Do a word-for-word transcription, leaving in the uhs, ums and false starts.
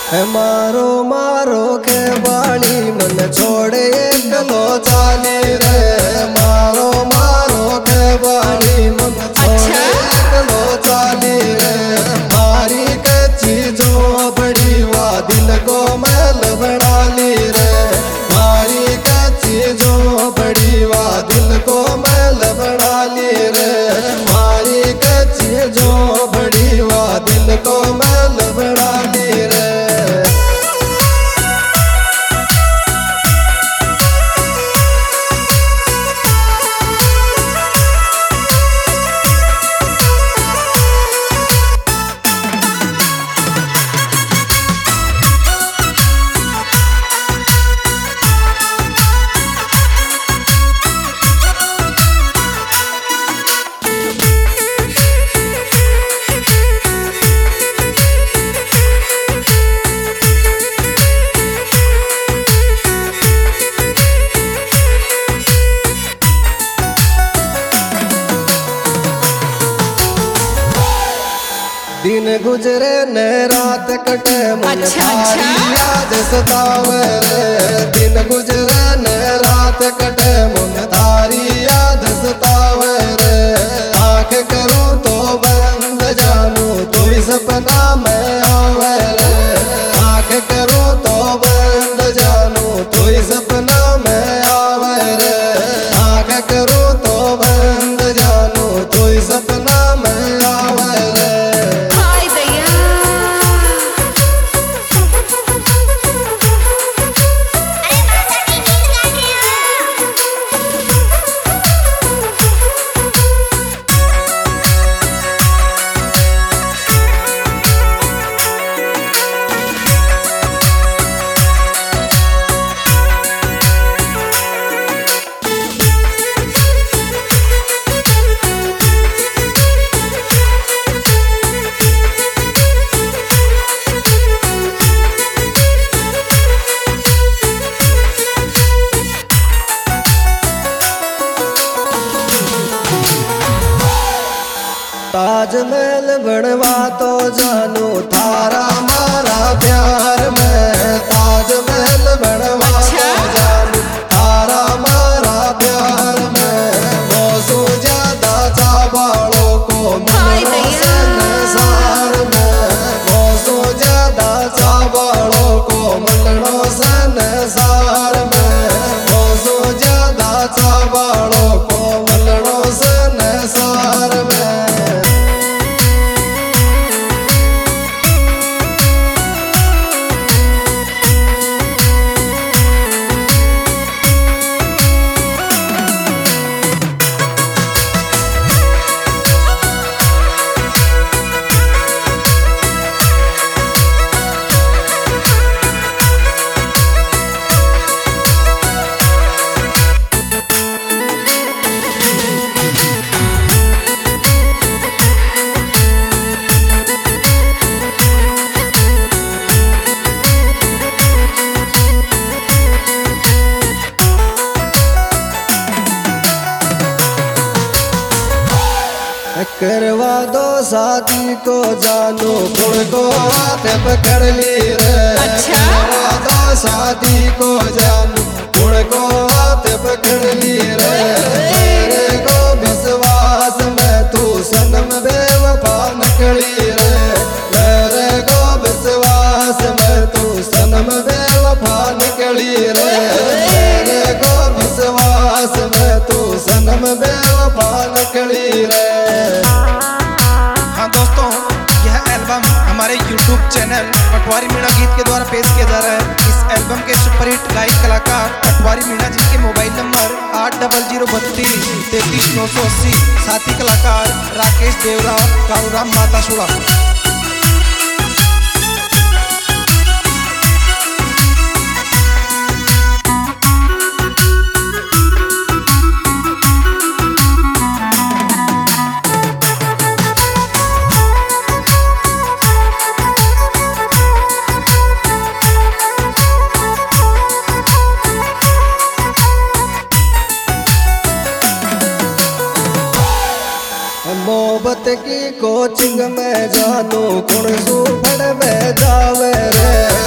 है मारो मारो के बाली मन छोड़े एकलो चाली रे। मारो मारो के बाली मन छोड़े एकलो चाली रे। मारी कच्ची जो बड़ी वा दिल को मैल बढ़ाली रे। मारी कच्ची जो बड़ी वा दिल को मैल बढ़ाली रे। मारी कच्ची जो बड़ी वा दिल को मैल बढ़ाली रे। दिन गुजरे न रात कटे मन थारी याद सतावे रे। दिन गुजरे न रात कटे मन थारी याद सतावे रे। आँख करूँ तो बंद जानू तो सपना में आवे रे। आँख करूँ तो बंद जानू तो सपना में आवे रे। आँख करूँ तो बंद जानू तो सपना में आवे रे। ताजमहल बनवा तो जानू थारा मारा प्यार में। ताजमहल बनवा तो जानू थारा मारा प्यार में। मौसू ज्यादा चाबालों को मिलनो संसार में। मौसू ज्यादा चाबालों को मिलनो संसार में। मौसू ज्यादा चाबालों को मिलनो संसार में। करवा दो शादी को जानू गुण को हाथ पकड़ ली रे। करवा दो शादी को जानू गुण को हाथ पकड़ ली रे। तेरे को विश्वास में तू सनम बेवफा निकली रे। मेरे को विश्वास में तू सनम बेवफा निकली रे। मेरे को विश्वास में तू सनम बेवफा निकली रे। हाँ दोस्तों, यह एल्बम हमारे यूट्यूब चैनल पटवारी मीणा गीत के द्वारा पेश किया जा रहा है। इस एल्बम के सुपरहिट गायक कलाकार पटवारी मीणा जी के मोबाइल नंबर आठ डबल जीरो बत्तीस तैतीस नौ सौ अस्सी। साथी कलाकार राकेश देवरा, कारूराम माता सुड़ा। मोहब्बत की कोचिंग में जानू कुण सू फड़ में जावे रे।